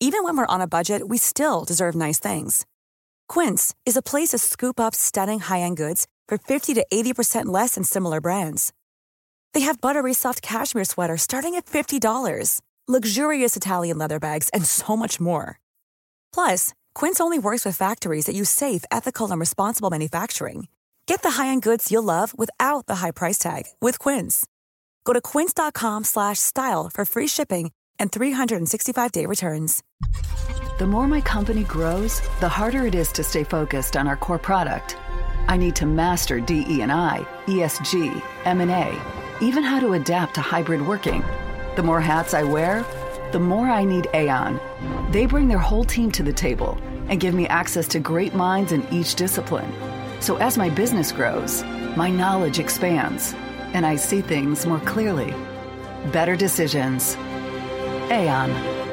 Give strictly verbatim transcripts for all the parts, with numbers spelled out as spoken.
Even when we're on a budget, we still deserve nice things. Quince is a place to scoop up stunning high-end goods for fifty to eighty percent less than similar brands. They have buttery soft cashmere sweaters starting at fifty dollars, luxurious Italian leather bags, and so much more. Plus, Quince only works with factories that use safe, ethical, and responsible manufacturing. Get the high-end goods you'll love without the high price tag with Quince. Go to quince.com slash style for free shipping and three sixty-five day returns. The more my company grows, the harder it is to stay focused on our core product. I need to master D E and I, E S G, M and A, even how to adapt to hybrid working. The more hats I wear, the more I need Aon. They bring their whole team to the table and give me access to great minds in each discipline. So as my business grows, my knowledge expands, and I see things more clearly. Better decisions. Aon.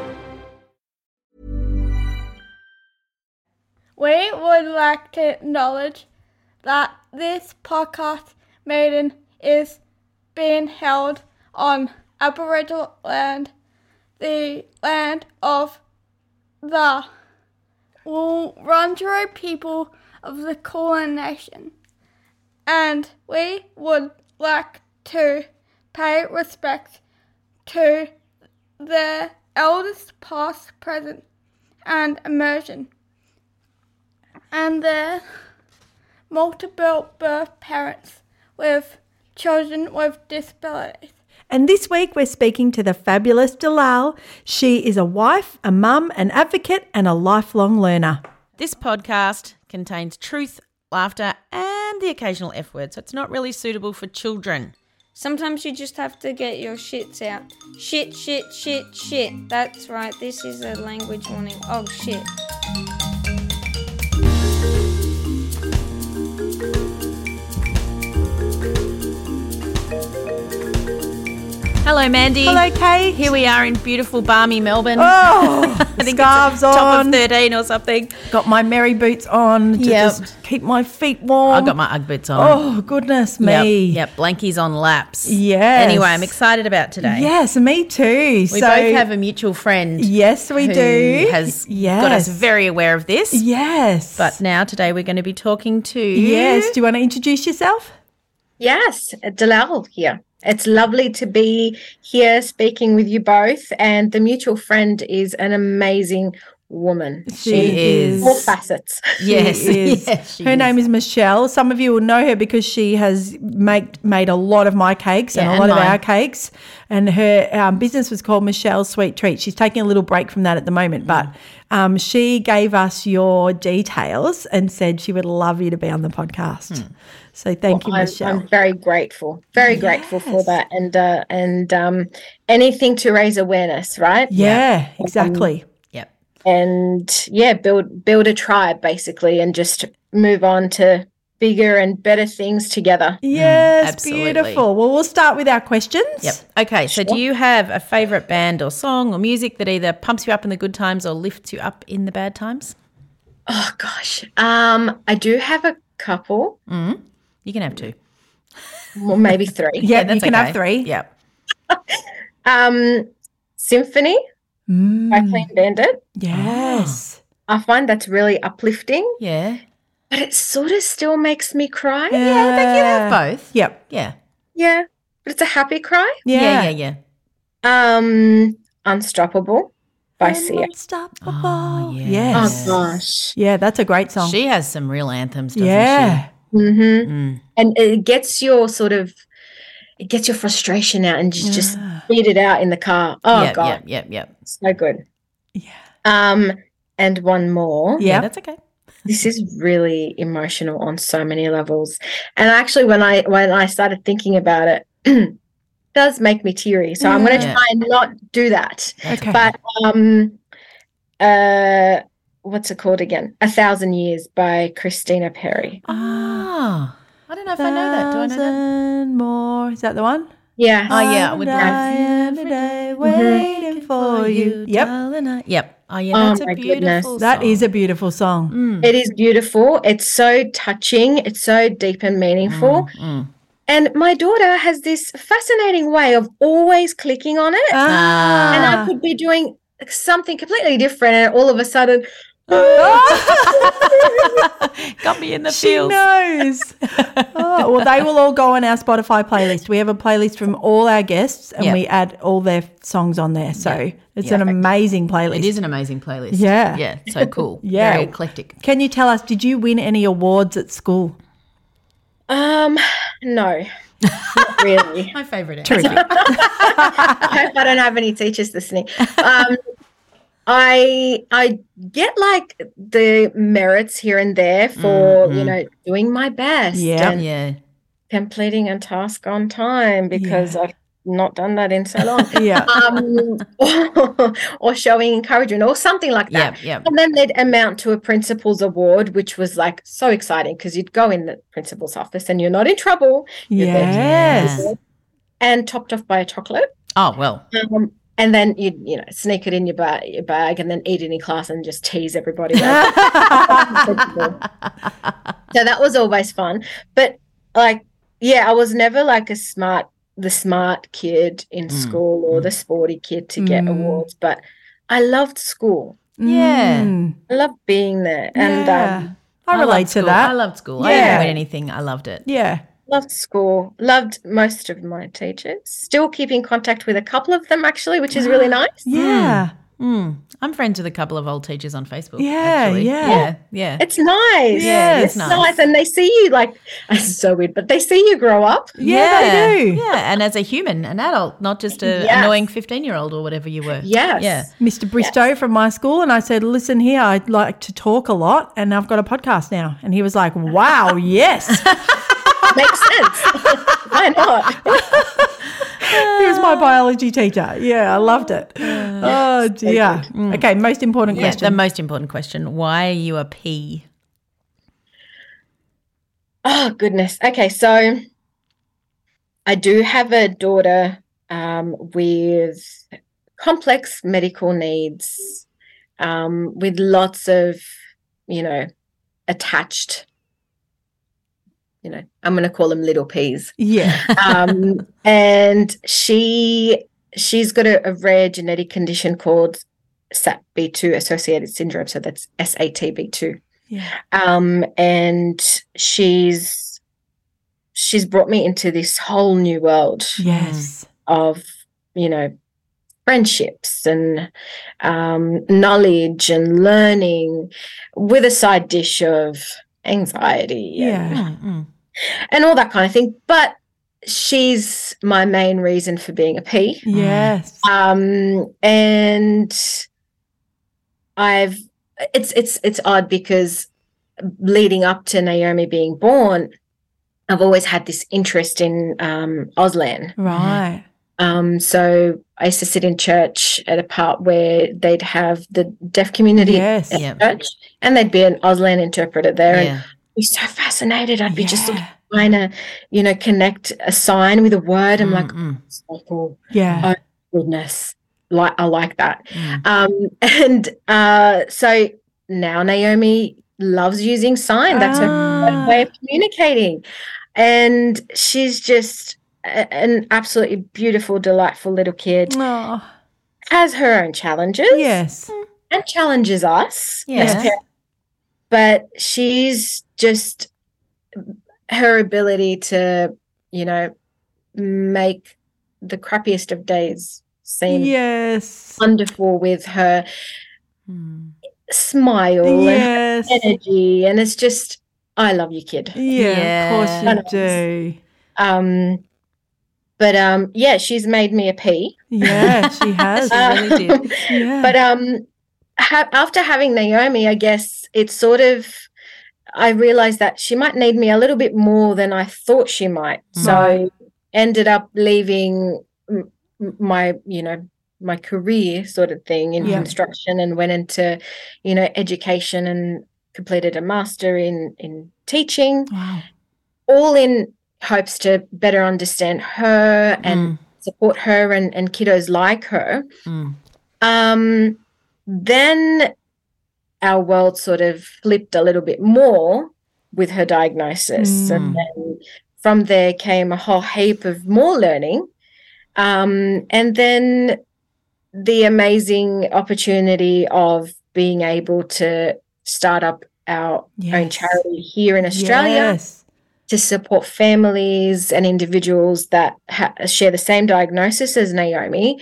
We would like to acknowledge that this podcast meeting is being held on Aboriginal land, the land of the Wurundjeri people of the Kulin Nation, and we would like to pay respect to the elders past, present, and emerging, and their multiple birth parents with children with disabilities. And this week we're speaking to the fabulous Dalal. She is a wife, a mum, an advocate, and a lifelong learner. This podcast contains truth, laughter, and the occasional F word, so it's not really suitable for children. Sometimes you just have to get your shits out. Shit, shit, shit, shit. That's right, this is a language warning. Oh, shit. Hello, Mandy. Hello, Kate. Here we are in beautiful, balmy Melbourne. Oh, I think scarves it's top on. of thirteen or something. Got my Mary boots on to Yep. just keep my feet warm. I've got my Ugg boots on. Oh, goodness me. Yep, yep. Blankies on laps. Yes. Anyway, I'm excited about today. Yes, me too. We so, both have a mutual friend. Yes, we who do. has yes. got us very aware of this. Yes. But now, today, we're going to be talking to... Yes. Do you want to introduce yourself? Yes, Dalal here. It's lovely to be here speaking with you both, and the mutual friend is an amazing woman. She is. All facets. Yes. She is. Yes, she her is. name is Michelle. Some of you will know her because she has make, made a lot of my cakes Yeah, and a and lot of mine. our cakes. And her um, business was called Michelle's Sweet Treats. She's taking a little break from that at the moment, but um, she gave us your details and said she would love you to be on the podcast. Hmm. So thank Well, you, I'm, Michelle. I'm very grateful, very grateful for Yes. that, and uh, and um, anything to raise awareness, right? yeah, exactly. Yep. And yeah, build build a tribe basically, and just move on to bigger and better things together. Yes, absolutely. beautiful. Well, we'll start with our questions. Yep. Okay, so do you have a favourite band or song or music that either pumps you up in the good times or lifts you up in the bad times? Oh gosh, um, I do have a couple, You can have two. well, maybe three. Yeah, you that's can okay. have three. Yep. Um, Symphony Mm, by Clean Bandit. yes. I find that's really uplifting, Yeah. but it sort of still makes me cry. Yeah, they can have both. Yep. Yeah. Yeah, but it's a happy cry. Yeah, Yeah. yeah, yeah. Um, Unstoppable by Sia. Unstoppable. Oh, yes. Yes. Oh gosh. Yeah, that's a great song. She has some real anthems, doesn't yeah. Mm-hmm. she? Mm. And it gets your sort of, it gets your frustration out, and you just beat it out in the car. Oh yep, god, yep, yep, yep. so good. Yeah. Um, and one more. Yeah. Yeah, that's okay. This is really emotional on so many levels. And actually, when I when I started thinking about it, it does make me teary. So I'm going to Yeah. try and not do that. Okay. But um, uh, what's it called again? A Thousand Years by Christina Perry. Ah. I don't know if I know that. Do I know that? Thousand more. Is that the one? Yes. Oh, yeah, I would And love- I am today waiting for you. Yep. darling, I- Yep. Oh, yeah, Oh, that's my a goodness. beautiful That song. is a beautiful song. Mm. It is beautiful. It's so touching. It's so deep and meaningful. Mm. And my daughter has this fascinating way of always clicking on it. Ah. And I could be doing something completely different, and all of a sudden, Got me in the She feels. knows. Oh, well, they will all go on our Spotify playlist. We have a playlist from all our guests, and Yep. we add all their songs on there. So it's an amazing playlist. It is an amazing playlist. Yeah. Yeah. So cool. Yeah. Very eclectic. Can you tell us, did you win any awards at school? um, no, not really. My favourite. Terrific. I hope I don't have any teachers listening. Um, I I get like the merits here and there for Mm, you know doing my best Yeah. and Yeah. completing a task on time because I've not done that in so long. Yeah. um, or, or showing encouragement or something like that. Yep. Yep. And then they'd amount to a principal's award, which was like so exciting because you'd go in the principal's office and you're not in trouble. You're there to Yes. Yeah. and topped off by a chocolate. Oh well. Um, and then you'd, you know, sneak it in your, ba- your bag and then eat it in class and just tease everybody. So that was always fun. But like, yeah, I was never like a smart, the smart kid in school or the sporty kid to get Mm. awards. But I loved school. Yeah. Mm. I loved being there. And Yeah. um, I relate loved to school. that. I loved school. I Yeah. didn't win anything. I loved it. Yeah. loved school, loved most of my teachers. Still keep in contact with a couple of them actually, which is really nice. Yeah. Mm. I'm friends with a couple of old teachers on Facebook. Yeah, actually. yeah. Yeah. Yeah. It's nice. Yes. it's Nice. nice. And they see you like, it's so weird, but they see you grow up. Yeah, they do. Yeah, and as a human, an adult, not just an Yes. annoying fifteen-year-old or whatever you were. Yes. Yeah. Mister Bristow from my school, and I said, listen here, I'd like to talk a lot, and I've got a podcast now. And he was like, wow, yes. Makes sense. Why not? He was my biology teacher. Yeah, I loved it. Oh, dear. Okay, most important Yeah, the question. most important question. Why are you a P? Oh, goodness. Okay, so I do have a daughter um, with complex medical needs, um, with lots of, you know, attached, you know, I'm going to call them little P's. Yeah. um, and she she's got a, a rare genetic condition called S A T B two associated syndrome. So that's S A T B two. Yeah. Um, and she's she's brought me into this whole new world Yes. of, you know, friendships and um, knowledge and learning, with a side dish of anxiety and, Yeah. Mm. and all that kind of thing. But she's my main reason for being a P. Yes. Um, and I've it's it's it's odd because leading up to Naomi being born, I've always had this interest in um, Auslan. Right. Um, so I used to sit in church at a part where they'd have the deaf community Yes. at Yeah. church, and there'd be an Auslan interpreter there, and Yeah. I'd be so fascinated. I'd be just Yeah. looking, trying to, you know, connect a sign with a word. I'm like, Mm, oh, so cool. Yeah. Goodness, like I like that. mm. Um, and uh, so now Naomi loves using sign. That's her Ah. way of communicating, and she's just a- an absolutely beautiful, delightful little kid. Oh, Has her own challenges, yes. and challenges us. Yeah. as parents. But she's just her ability to, you know, make the crappiest of days seem Yes. wonderful with her Mm. smile and Yes. energy, and it's just, I love you, kid. Yeah, of course Yeah. you do. Um, but um, yeah, she's made me a P. Yeah, she has. She really did. Um, Yeah. But um, ha- after having Naomi, I guess it's sort of, I realized that she might need me a little bit more than I thought she might. So Right. ended up leaving m- m- my, you know, my career sort of thing in Yeah. construction, and went into, you know, education, and completed a master in in teaching, Wow. all in hopes to better understand her and Mm. support her and, and kiddos like her. Mm. Um, then our world sort of flipped a little bit more with her diagnosis. And then from there came a whole heap of more learning. Um, and then the amazing opportunity of being able to start up our Yes. own charity here in Australia Yes. to support families and individuals that ha- share the same diagnosis as Naomi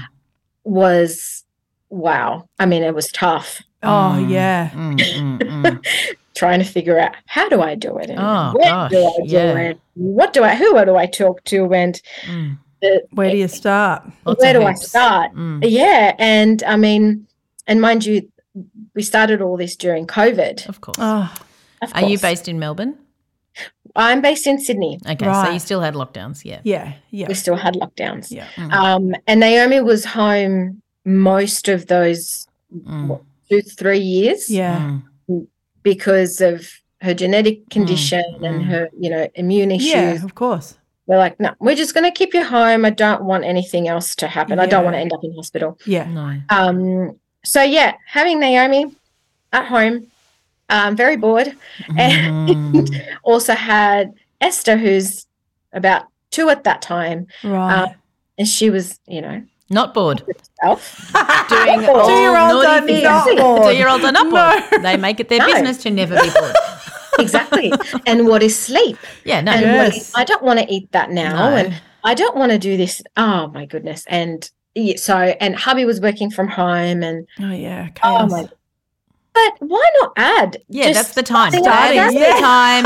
was, wow. I mean, it was tough Oh, yeah. Mm, mm, mm. trying to figure out how do I do it and Oh, where gosh, do I do yeah. it, what do I, who do I talk to, and Mm. the, Where do you start? Lots where of do I hoops. start? Mm. Yeah, and I mean, and mind you, we started all this during COVID. Of course. Oh, Of Are you course. based in Melbourne? I'm based in Sydney. Okay, so Right. you still had lockdowns, yeah. yeah, yeah, We still had lockdowns. yeah. Um, and Naomi was home most of those Mm. what, two, three years Yeah. Mm. because of her genetic condition and her, you know, immune issues. Yeah, of course. We're like, no, we're just going to keep you home. I don't want anything else to happen. I don't want to Yeah. end up in hospital. Yeah. No. Um, so yeah, having Naomi at home, um, very bored, and also had Esther, who's about two at that time, Right. and she was, you know, Not bored. herself. Doing all Two-year-olds are naughty things. not bored. Two-year-olds are not bored. They make it their No. business to never be bored. Exactly. And what is sleep? Yeah, no. And what Yes. is, I don't want to eat that now, No. and I don't want to do this. Oh my goodness! And yeah, so, and hubby was working from home, and Oh, yeah. oh Chaos. my. But why not add? Yeah, that's the time. starting That's at- the time.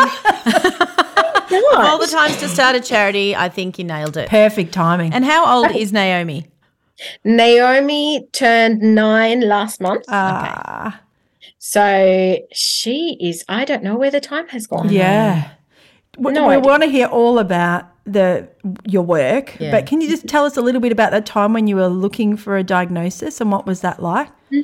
Why Of all not? the times to start a charity, I think you nailed it. Perfect timing. And how old is Naomi? Naomi turned nine last month, Ah, so she is. I don't know where the time has gone. yeah. We, No we idea. want to hear all about the your work, Yeah. but can you just tell us a little bit about that time when you were looking for a diagnosis and what was that like?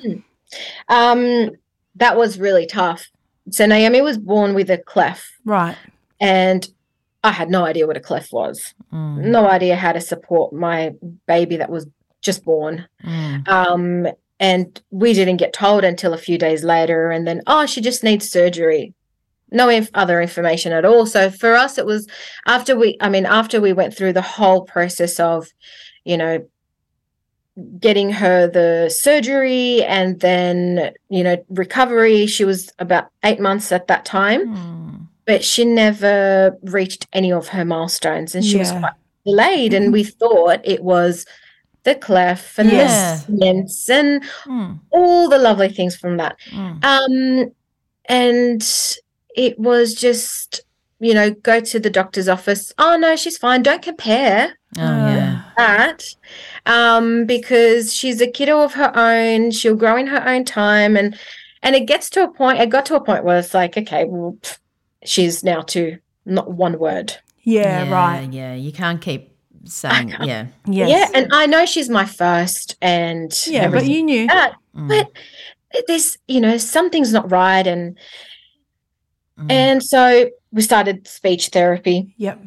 Um, that was really tough. So Naomi was born with a cleft, Right. and I had no idea what a cleft was. Mm. No idea how to support my baby that was just born. Mm. Um, and we didn't get told until a few days later, and then, oh, she just needs surgery. No inf- other information at all. So for us, it was after we, I mean, after we went through the whole process of, you know, getting her the surgery and then, you know, recovery. She was about eight months at that time, Mm. but she never reached any of her milestones, and she was Yeah. quite delayed. And we thought it was the cleft and Yeah. the stents and Mm. all the lovely things from that. Mm. Um, and it was just, you know, go to the doctor's office. Oh no, she's fine. Don't compare Oh, yeah. that, um, because she's a kiddo of her own. She'll grow in her own time, and and it gets to a point. It got to a point where it's like, okay, well, pff, she's now two, not one word. Yeah, right. Yeah, you can't keep saying, can't. yeah. Yes. Yeah, and I know she's my first, and yeah, but everything you knew. like that, Mm. but there's, you know, something's not right, and Mm. and so we started speech therapy. Yep.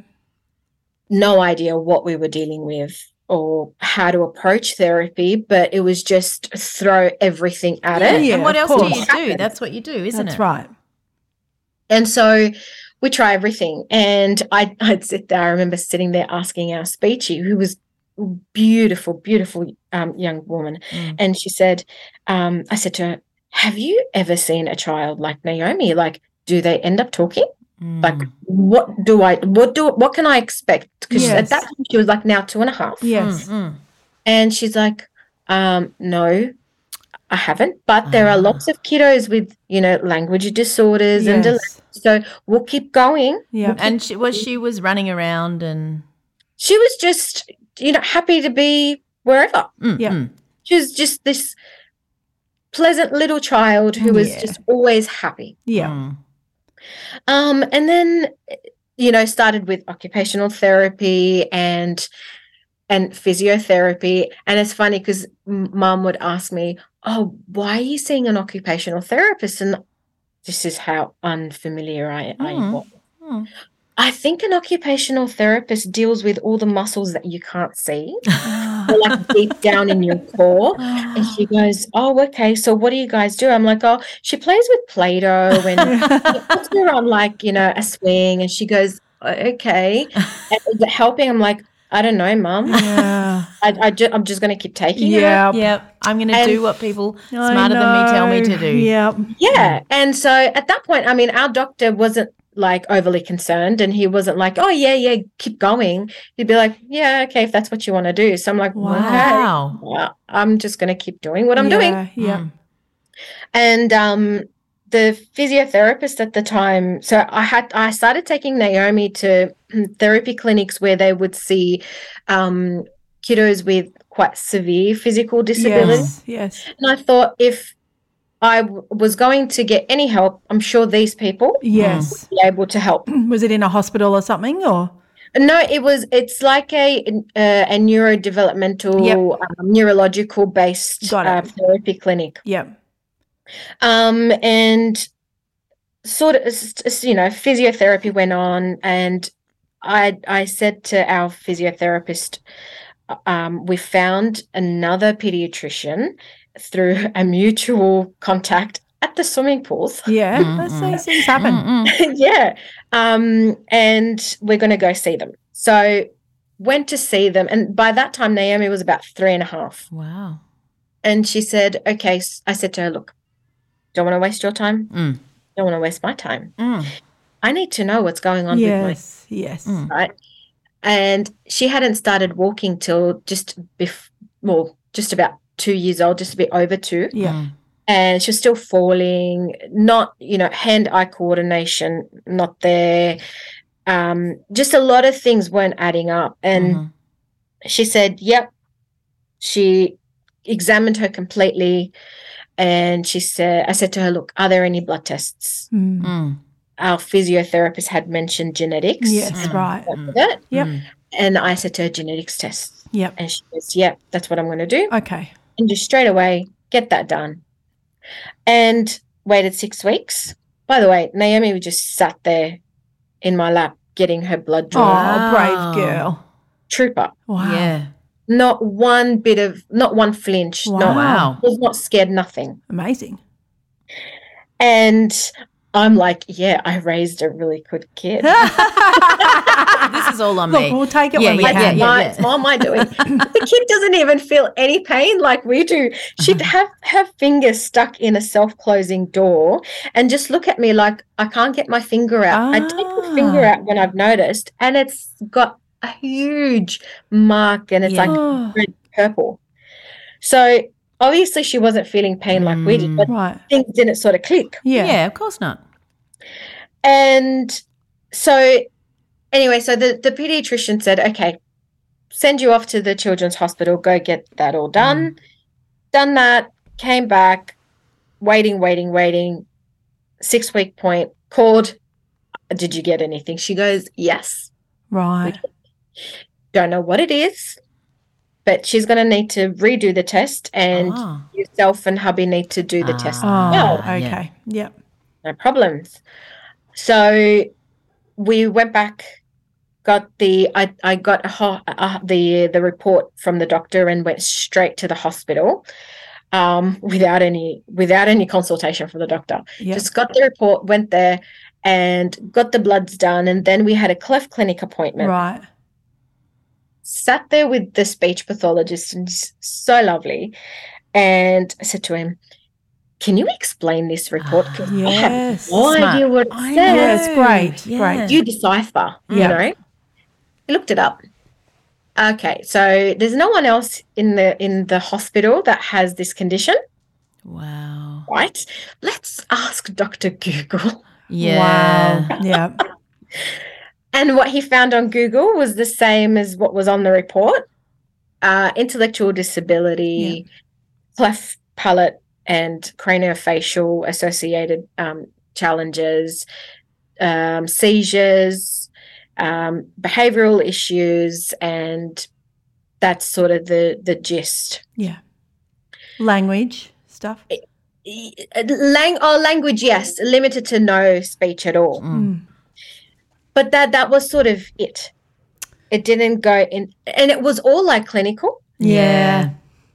No idea what we were dealing with or how to approach therapy, but it was just throw everything at Yeah, it. Yeah, and what of else do course. you do? That's what you do, isn't That's it? right. And so we try everything. And I, I'd sit there. I remember sitting there asking our speechy, who was beautiful, beautiful um, young woman. Mm. And she said, um, I said to her, have you ever seen a child like Naomi? Like, do they end up talking? Mm. Like, what do I, what do, what can I expect? Because Yes. at that time she was like now two and a half. Yes. Mm, mm. And she's like, um, no, I haven't. But there are Ah. lots of kiddos with, you know, language disorders and delays. Yes. So we'll keep going. Yeah. And she was she was running around and She was just, you know, happy to be wherever. mm, Yeah. mm. She was just this pleasant little child who was Yeah. just always happy. Yeah. Mm. Um, and then, you know, started with occupational therapy and and physiotherapy. And it's funny because mum would ask me, oh, why are you seeing an occupational therapist? And this is how unfamiliar I, I Mm. was. Mm. I think an occupational therapist deals with all the muscles that you can't see, or like deep down in your core. And she goes, oh, okay, so what do you guys do? I'm like, oh, she plays with Play-Doh and she puts her on like, you know, a swing. And she goes, okay. And is it helping? I'm like, I don't know, Mum. Yeah. I, I ju- I'm just going to keep taking it. Yeah. Yep. I'm going to And- do what people I smarter than me tell me to know. do. Yep. Yeah. And so at that point, I mean, our doctor wasn't like overly concerned, and he wasn't like, oh, yeah, yeah, keep going. He'd be like, yeah, okay, if that's what you want to do. So I'm like, Wow. okay, well, I'm just going to keep doing what I'm doing. Yeah. Yeah. And um, the physiotherapist at the time, so I had I started taking Naomi to therapy clinics where they would see um, kiddos with quite severe physical disabilities. Yes. Yes. And I thought if I w- was going to get any help, I'm sure these people Yes. would be able to help. Was it in a hospital or something, or? No, it was. It's like a uh, a neurodevelopmental, Yep. um, neurological based Got it. uh, therapy clinic. Yep. Um, and sort of, s- s- you know, physiotherapy went on, and I I said to our physiotherapist, um, we found another pediatrician through a mutual contact at the swimming pools. Yeah. That's these things happen. Yeah. Um, and we're going to go see them. So went to see them. And by that time, Naomi was about three and a half. Wow. And she said, okay, s- I said to her, look, don't want to waste your time. Mm. Don't want to waste my time. Mm. I need to know what's going on with Yes. Yes. Mm. my, right? And she hadn't started walking till just before, well, just about two years old, just a bit over two. Yeah. And she was still falling, not, you know, hand-eye coordination, not there. Um, just a lot of things weren't adding up. And Mhm. she said, yep. She examined her completely. And she said, I said to her, look, are there any blood tests? Mm. Mm. Our physiotherapist had mentioned genetics. Yes. Right. With it. Yep. And I said to her, genetics tests. Yep. And she goes, yep, that's what I'm going to do. Okay. And just straight away get that done. And waited six weeks. By the way, Naomi just sat there in my lap getting her blood Oh, drawn. brave girl. Trooper. Wow. Yeah. Not one bit of, not one flinch. Wow. Not, Wow. was not scared, nothing. Amazing. And I'm like, yeah, I raised a really good kid. This is all on Look, me. we'll take it Yeah, when we yeah, can. yeah, It's yeah. my, it's all my doing. The kid doesn't even feel any pain like we do. She'd have her fingers stuck in a self-closing door and just look at me like I can't get my finger out. I take the finger Ah. out when I've noticed, and it's got a huge mark, and it's Yeah. like Oh, red purple. So obviously she wasn't feeling pain like we did, but right. things didn't sort of click. Yeah. Yeah, of course not. And so anyway, so the, the pediatrician said, okay, send you off to the children's hospital, go get that all done. Done that, came back, waiting, waiting, waiting. Six week point, called. Did you get anything? She goes, yes. Right. Don't know what it is, but she's going to need to redo the test, and Ah. yourself and hubby need to do the test. Oh, well. okay. Yep. No problems. So we went back, got the I, I got a, ho- uh, the the report from the doctor and went straight to the hospital um, without any without any consultation from the doctor. Yep. Just got the report, went there and got the bloods done, and then we had a cleft clinic appointment. Right. Sat there with the speech pathologist, and he's so lovely. And I said to him, can you explain this report? Because I have Yes. no Smart. idea what it I says. know. Yes, great. Yeah. Great. You decipher, you Yeah. know. He looked it up. Okay, so there's no one else in the in the hospital that has this condition, Wow. right? Let's ask Doctor Google. Yeah. Wow. Yeah. And what he found on Google was the same as what was on the report. Uh, intellectual disability, cleft palate and craniofacial associated um, challenges, um, seizures, um, behavioral issues, and that's sort of the the gist. Yeah. Language stuff. Lang- oh, language, yes, limited to no speech at all. Mm. But that that was sort of it. It didn't go in, and it was all like clinical. Yeah.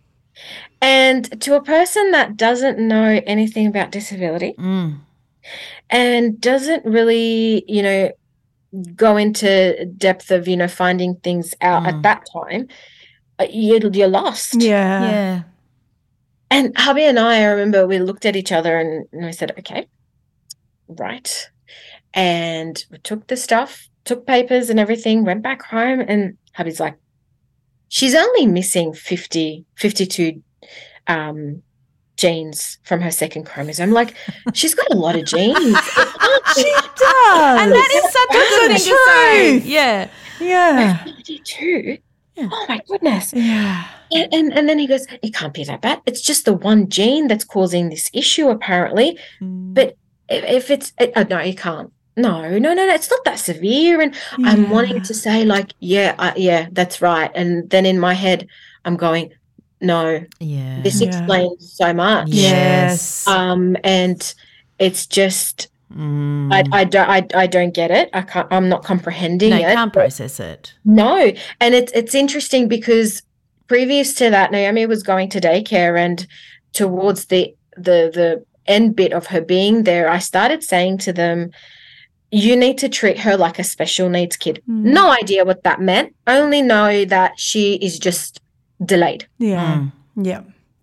And to a person that doesn't know anything about disability Mm. and doesn't really, you know, go into depth of, you know, finding things out at that time, uh, you, you're lost. Yeah. Yeah. And hubby and I, I remember we looked at each other and, and we said, okay, right. And we took the stuff, took papers and everything, went back home, and hubby's like, she's only missing fifty, fifty-two um, genes from her second chromosome. Like, she's got a lot of genes. She does. And that is such a good thing to say. Yeah. Yeah. fifty-two? Oh, my goodness. Yeah. And, and and then he goes, it can't be that bad. It's just the one gene that's causing this issue, apparently. Mm. But if, if it's, it, oh, no, you can't. No, no, no, no, it's not that severe. And Yeah. I'm wanting to say, like, yeah, uh, yeah, that's right. And then in my head, I'm going, no, Yeah. this Yeah. explains so much. Yes. Um, and it's just, Mm. I, I don't, I, I don't get it. I can't, I'm not comprehending No, you it. can't process it. No, and it's it's interesting because previous to that, Naomi was going to daycare, and towards the the the end bit of her being there, I started saying to them, you need to treat her like a special needs kid. Mm. No idea what that meant. Only know that she is just delayed. Yeah. Mm. Yeah.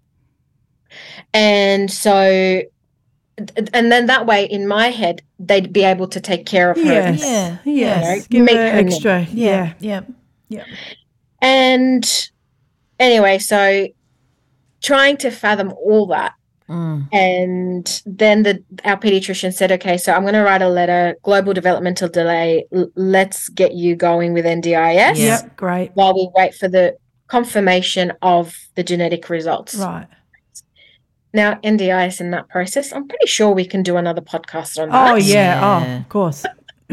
And so, and then that way in my head, they'd be able to take care of her. Yes. Yeah. Yes. You Give know, meet her her needs. extra. Yeah. Yeah. Yeah. And anyway, so trying to fathom all that. Mm. And then the our pediatrician said, okay, so I'm going to write a letter, global developmental delay. L- let's get you going with N D I S Yeah. Yep. Great. while we wait for the confirmation of the genetic results. Right. Now, N D I S in that process, I'm pretty sure we can do another podcast on Oh that. yeah. Oh, Yeah. of course.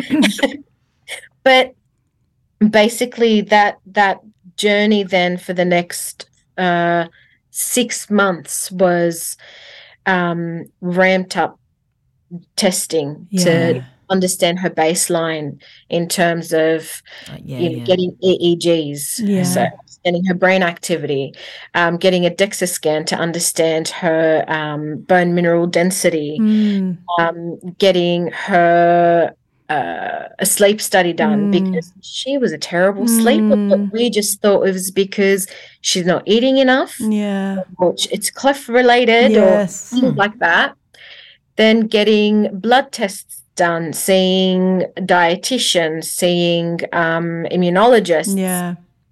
But basically that that journey then for the next uh, six months was um, ramped up testing Yeah. to understand her baseline in terms of Uh, yeah. you know, yeah. getting E E Gs, Yeah. so understanding her brain activity, um, getting a DEXA scan to understand her um, bone mineral density, Mm. um, getting her uh, a sleep study done Mm. because she was a terrible sleeper, but Mm. we just thought it was because she's not eating enough, Yeah. or it's cleft related, Yes. or things like that. Then getting blood tests done, seeing dietitians, seeing um, immunologists. Yeah.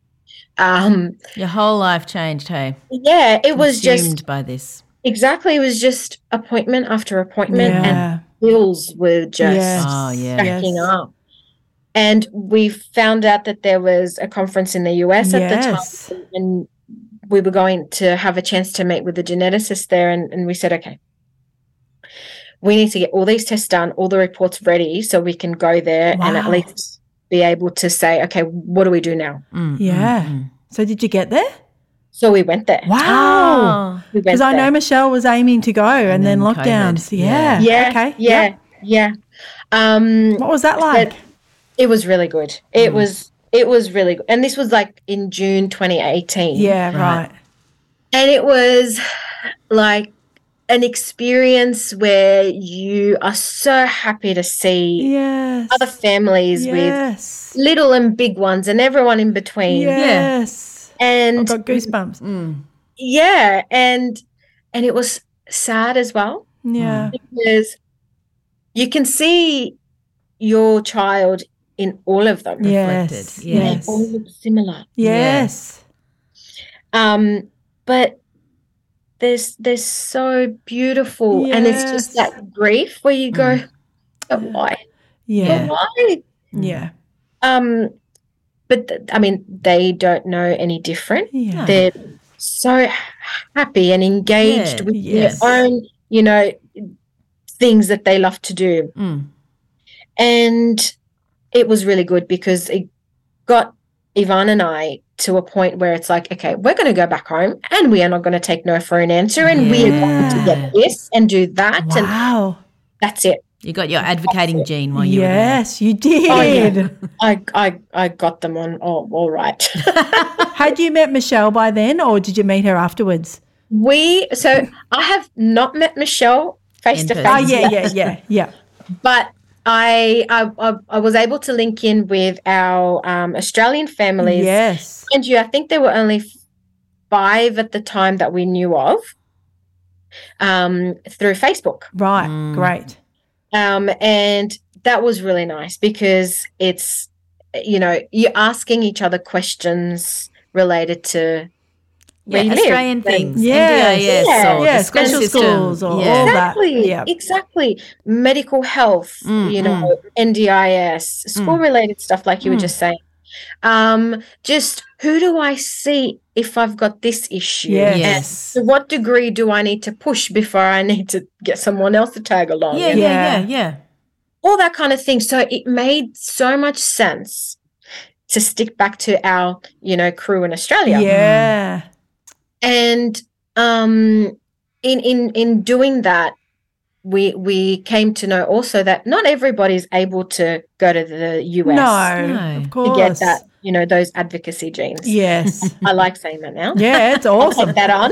Um, Your whole life changed, hey? yeah, it was Consumed just by this. exactly. It was just appointment after appointment, and Yeah. bills were just Yes. Oh, yeah. stacking Yes. up. And we found out that there was a conference in the U S at Yes. the time, and we were going to have a chance to meet with the geneticist there, and, and we said, okay, we need to get all these tests done, all the reports ready, so we can go there and at Wow. least be able to say, okay, what do we do now? Mm, Yeah. mm, mm. So did you get there? So we went there. Wow. Oh. We went Because I know there. Michelle was aiming to go, and, then, then lockdowns. COVID. Yeah. Yeah, Okay. yeah, Yep. yeah. Um, What was that like? it was really good. It was it was really good, and this was like in June twenty eighteen. Yeah. Right. Right. And it was like an experience where you are so happy to see Yes. other families Yes. with little and big ones and everyone in between. Yes. I've And got goosebumps. Mm. yeah, and and it was sad as well Yeah. because you can see your child in all of them. Yes. Reflected, They yeah. Yes. all look similar. Yes. Um, but there's there's so beautiful, and it's just Yes. that grief where you go, but why? Yeah. But why? Yeah. Um, but th- I mean, they don't know any different. Yeah. They're so happy and engaged Yeah, with yes. their own, you know, things that they love to do. Mm. And it was really good because it got Yvonne and I to a point where it's like, okay, we're going to go back home and we are not going to take no for an answer, and we are going to Yeah. get this and do that, and Wow. that's it. You got your advocating gene while you were there. Yes, you did. Oh, yeah. I, I, I got them on all, all right. Had you met Michelle by then, or did you meet her afterwards? we so I have not met Michelle face In to person. Oh, face, yeah, yeah, yeah, yeah. but I, I I I was able to link in with our um, Australian families. Yes. And you, I think there were only five at the time that we knew of um, through Facebook. Right. Mm. Great. Um, and that was really nice because it's, you know, you're asking each other questions related to Yeah, where you Australian live. things, Yes. N D I S Yeah. or Yeah, the school special system. schools or yeah. all that. Exactly, Yeah. exactly. Medical health, Mm, you know, N D I S, school-related stuff like you were just saying. Um, just who do I see if I've got this issue? Yes. Yes. To what degree do I need to push before I need to get someone else to tag along? Yeah, And yeah, Yeah. yeah, yeah. all that kind of thing. So it made so much sense to stick back to our, you know, crew in Australia. Yeah. And um, in in in doing that, we we came to know also that not everybody's able to go to the U S No, No. of to course. get that, you know, those advocacy genes. Yes. I like saying that now. Yeah, it's I'll awesome. put that on.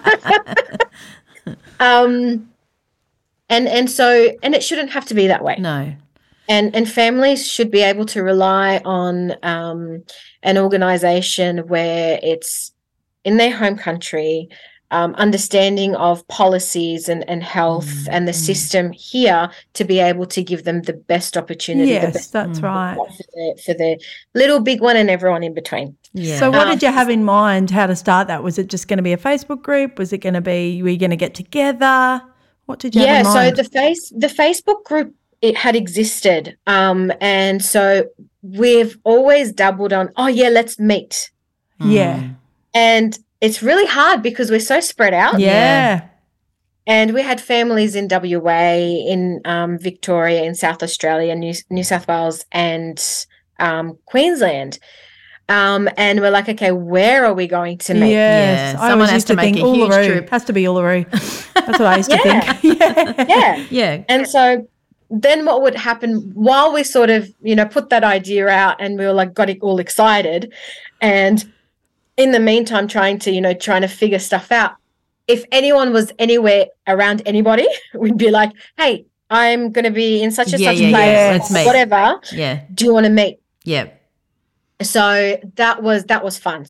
um, and and so and it shouldn't have to be that way. No. And and families should be able to rely on um, an organization where it's in their home country, um, understanding of policies and, and health Mm, and the mm. system here to be able to give them the best opportunity, the Yes, best that's Mm. right. for the, for the little big one and everyone in between. Yeah. So, what Um, did you have in mind? How to start that? Was it just going to be a Facebook group? Was it going to be? Were you going to get together? What did you Yeah, have in so mind? the face the Facebook group, it had existed, um, and so we've always dabbled on. Oh yeah, let's meet. yeah, And it's really hard because we're so spread out. yeah, And we had families in W A, in um, Victoria, in South Australia, New, New South Wales, and um, Queensland. Um, and we're like, okay, where are we going to meet? yes. Yeah, I someone always has used to to make think a huge Uluru. trip. Has to be Uluru. That's what I used to Yeah. think. yeah, Yeah. Yeah. And so then what would happen while we sort of, you know, put that idea out and we were like, got it all excited. And in the meantime, trying to, you know, trying to figure stuff out. If anyone was anywhere around anybody, we'd be like, hey, I'm going to be in such and Yeah, such yeah, a place, yeah. Let's meet. whatever. Yeah. Do you want to meet? Yeah. So that was, that was fun.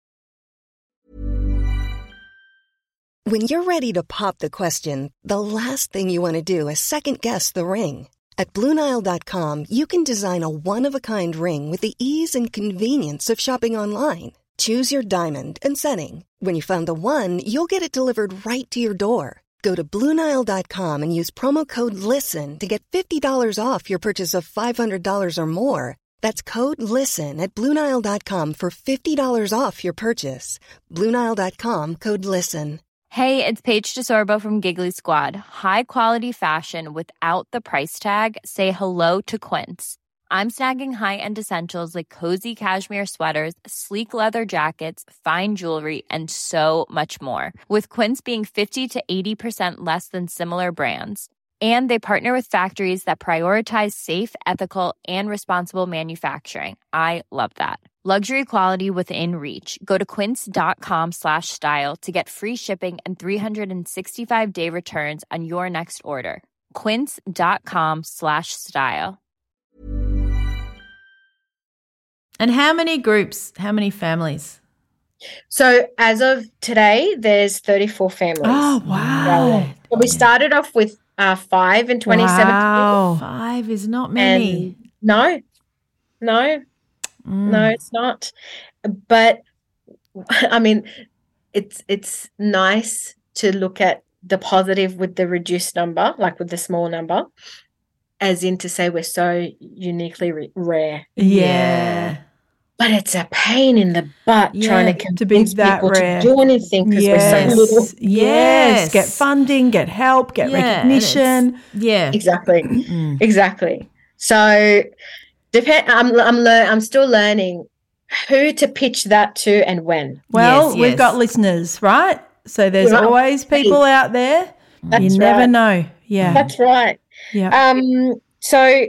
When you're ready to pop the question, the last thing you want to do is second-guess the ring. At Blue Nile dot com, you can design a one-of-a-kind ring with the ease and convenience of shopping online. Choose your diamond and setting. When you find the one, you'll get it delivered right to your door. Go to Blue Nile dot com and use promo code LISTEN to get fifty dollars off your purchase of five hundred dollars or more. That's code LISTEN at Blue Nile dot com for fifty dollars off your purchase. Blue Nile dot com, code LISTEN. Hey, it's Paige DeSorbo from Giggly Squad. High quality fashion without the price tag. Say hello to Quince. I'm snagging high-end essentials like cozy cashmere sweaters, sleek leather jackets, fine jewelry, and so much more. With Quince being fifty to eighty percent less than similar brands. And they partner with factories that prioritize safe, ethical, and responsible manufacturing. I love that. Luxury quality within reach. Go to quince.com slash style to get free shipping and three sixty-five day returns on your next order. Quince.com slash style. And how many groups, how many families? So as of today, there's thirty-four families. Oh wow! So we started off with uh, five in twenty seventeen. Wow. Five is not many. And no, no, Mm. no, it's not. But I mean, it's it's nice to look at the positive with the reduced number, like with the small number, as in to say we're so uniquely re- rare. Yeah. But it's a pain in the butt Yeah, trying to to be convince that people rare. to do anything because we're Yes. so little. yes. Yes. Get funding, get help, get Yeah, and recognition. Yeah. Exactly, Mm. exactly. So, depend. I'm I'm lear- I'm still learning who to pitch that to and when. Well, Yes, we've yes. got listeners, right? So there's Well, always people out there. That's you never right. know. Yeah. That's right. yeah. Um. So,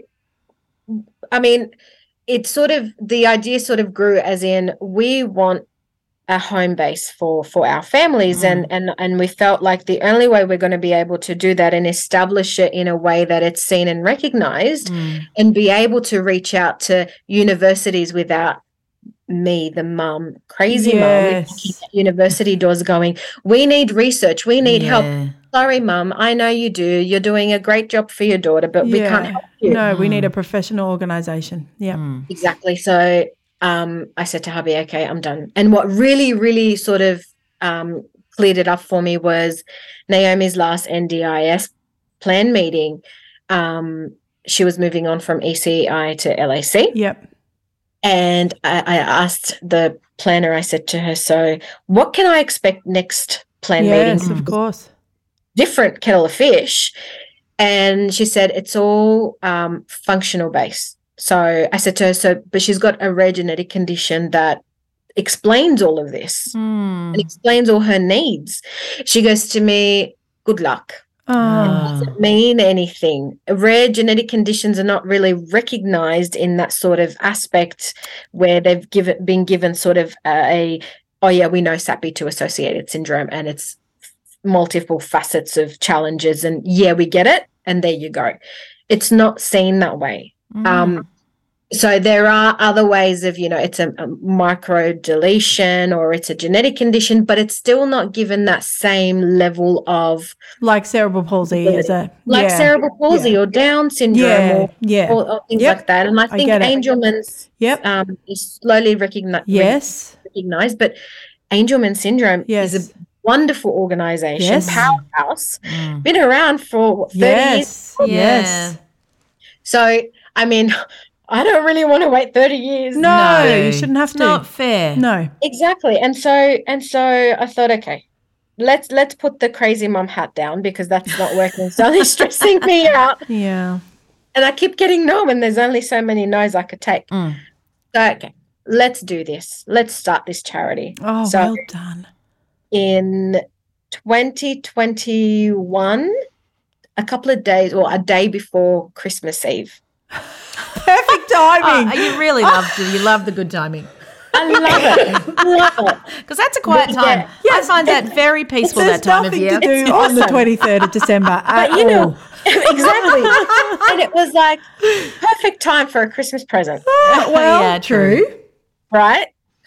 I mean, it sort of the idea sort of grew as in we want a home base for for our families, mm. and and and we felt like the only way we're going to be able to do that and establish it in a way that it's seen and recognized, mm. and be able to reach out to universities without me, the mum, crazy yes. mum, university doors going, we need research, we need yeah. help. Sorry, mum, I know you do. You're doing a great job for your daughter, but yeah. we can't help you. No, mm. we need a professional organisation. Yeah, mm. exactly. So um, I said to hubby, okay, I'm done. And what really, really sort of um, cleared it up for me was Naomi's last N D I S plan meeting. Um, she was moving on from E C I to L A C. Yep. And I, I asked the planner, I said to her, so what can I expect next plan yes, meeting? Yes, of course. Different kettle of fish. And she said it's all um, functional based. So I said to her, so, but she's got a rare genetic condition that explains all of this mm. and explains all her needs. She goes to me, good luck. Oh. It doesn't mean anything. Rare genetic conditions are not really recognized in that sort of aspect where they've given been given sort of a, oh yeah, we know S A P B two associated syndrome and it's multiple facets of challenges, and yeah, we get it, and there you go. It's not seen that way. Mm. Um, so there are other ways of, you know, it's a, a micro deletion or it's a genetic condition, but it's still not given that same level of like cerebral palsy is a like yeah. cerebral palsy yeah. or Down syndrome yeah. or, yeah. or, or things yep. like that. And I think I Angelman's yep. um, is slowly recogni- yes. recognized, but Angelman syndrome yes. is a wonderful organization, yes. powerhouse, mm. been around for what, thirty yes. years. Yes. So, I mean, I don't really want to wait thirty years. No, no. You shouldn't have it's to. Not fair. No. Exactly. And so and so I thought, okay, let's let's put the crazy mum hat down because that's not working. It's only stressing me out. Yeah. And I keep getting no, and there's only so many no's I could take. Mm. So okay, let's do this. Let's start this charity. Oh, so, well done. In twenty twenty-one, a couple of days or a day before Christmas Eve. Perfect timing. Oh, you really love you love the good timing. I love it. I love it. Because that's a quiet time. Yeah. Yeah, I find that very peaceful There's that time of year. nothing to do It's on awesome. the twenty-third of December at But you know, all. exactly. And it was like perfect time for a Christmas present. Oh, well, yeah, true. true. Right?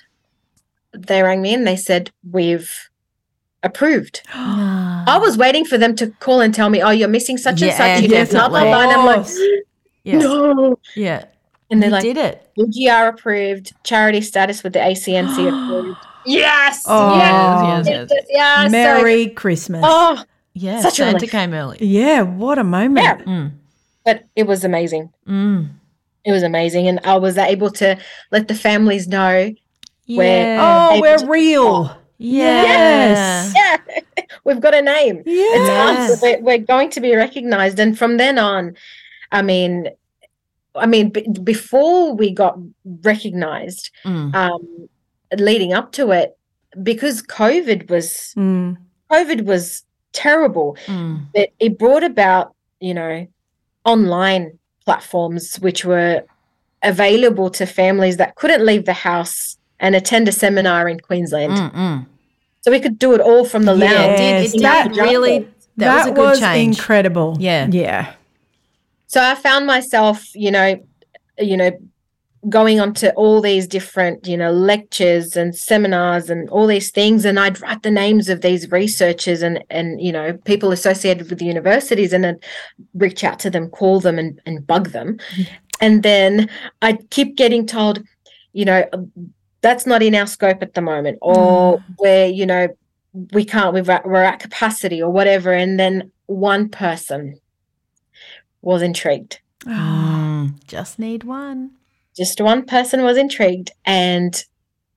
They rang me and they said, we've approved. I was waiting for them to call and tell me, oh, you're missing such Yeah, and such. You did blah, blah, definitely. blah. And I'm like, Yeah. no. Yeah. And they're You like, did it. U G R approved, charity status with the A C N C approved. Yes. Oh, yes. yes, yes. Yeah. Merry so, Christmas. oh, Yeah. Such a Santa relief. came early. Yeah, what a moment. yeah. Mm. But it was amazing. Mm. It was amazing. And I was able to let the families know where Yeah. Oh, Able we're to- real. Yes. yeah, we've got a name. It's Yes. us. We're, we're going to be recognized. And from then on, I mean, I mean, b- before we got recognized, Mm. um, leading up to it, because COVID was Mm. COVID was terrible, Mm. but it brought about, you know, online platforms which were available to families that couldn't leave the house and attend a seminar in Queensland. Mm, mm. So we could do it all from the Yes, lounge. It did, it that did really, that, That, was a good was change. incredible. Yeah. Yeah. So I found myself, you know, you know, going on to all these different, you know, lectures and seminars and all these things, and I'd write the names of these researchers and and you know people associated with the universities, and then reach out to them, call them, and and bug them, Yeah. and then I'd keep getting told, you know, that's not in our scope at the moment, or where you know we can't, we've we're at capacity or whatever, and then one person was intrigued. Mm. Just need one. Just one person was intrigued, and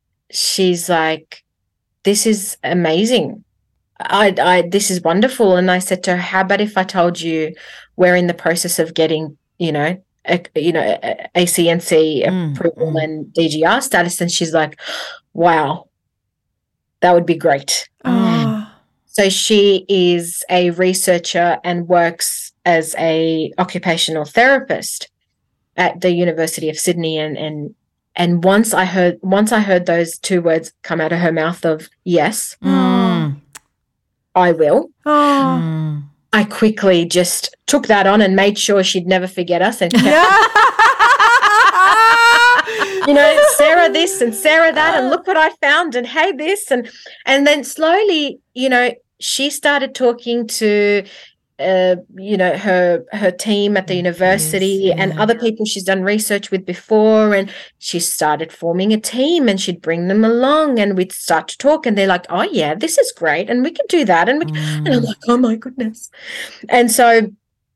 she's like, this is amazing. I, I, this is wonderful. And I said to her, how about if I told you we're in the process of getting, you know, a, you know, a, A C N C Mm, approval mm. and D G R status? And she's like, wow, that would be great. Oh. So she is a researcher and works as a occupational therapist at the University of Sydney, and and And once I heard once I heard those two words come out of her mouth of yes, Mm. I will. Oh. Mm. I quickly just took that on and made sure she'd never forget us and kept, you know, Sarah this and Sarah that, and look what I found, and hey this, and and then slowly, you know, she started talking to uh, you know, her her team at the university Yes, and yeah. other people she's done research with before, and she started forming a team, and she'd bring them along, and we'd start to talk, and they're like, oh yeah, this is great, and we can do that, and we can, and I'm like, oh my goodness. And so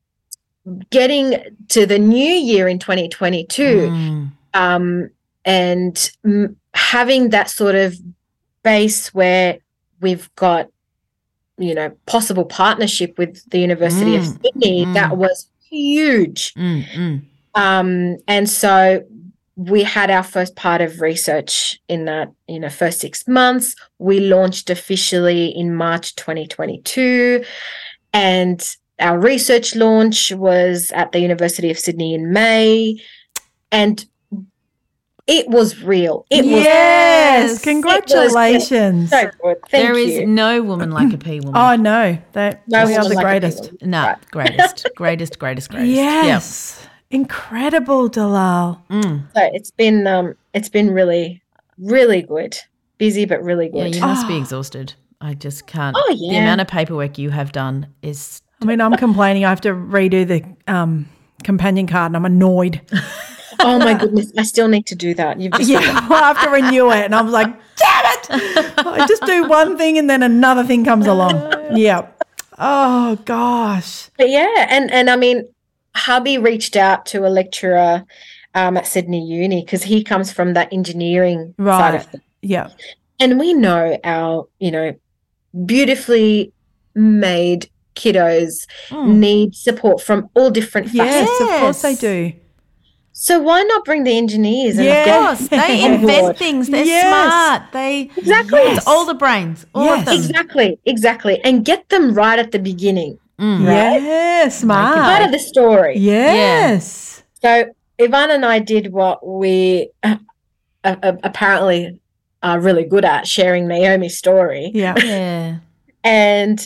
getting to the new year in twenty twenty-two, Mm. um and mm, having that sort of base where we've got, you know, possible partnership with the University of Mm, Sydney, mm. that was huge. Mm. Mm. Um, and so we had our first part of research in that, you know, first six months. We launched officially in March twenty twenty-two, and our research launch was at the University of Sydney in May, and it was real. It was Yes, It congratulations. so good. Thank There you. is no woman like a P woman. Oh no, that No we are woman the like a greatest. P woman. no, Right. greatest, greatest, greatest, greatest. Yes, incredible, Dalal. Yeah. Mm. So it's been um it's been really, really good. Busy but really Yeah, good. you must be Oh. exhausted. I just can't. Oh, The yeah. amount of paperwork you have done is. I mean, I'm complaining. I have to redo the um, companion card, and I'm annoyed. Oh my goodness, I still need to do that. You've just Yeah, I have to renew it, and I was like, damn it! I just do one thing, and then another thing comes along. Yeah. Oh gosh. But yeah, and and I mean, hubby reached out to a lecturer um, at Sydney Uni because he comes from that engineering side Right. of things. Yeah. And we know our, you know, beautifully made kiddos need support from all different Yes, facets. of course they Yes. do. So why not bring the engineers? And Yes. get- Yes, they On invent board. things. They're Yes. smart. They Exactly. It's all the brains, all Yes. of them. Exactly, exactly. And get them right at the beginning. Mm. Right? Yeah, smart. Part of the story. Yes. So Yvonne and I did what we uh, uh, apparently are really good at, sharing Naomi's story. Yeah. Yeah. And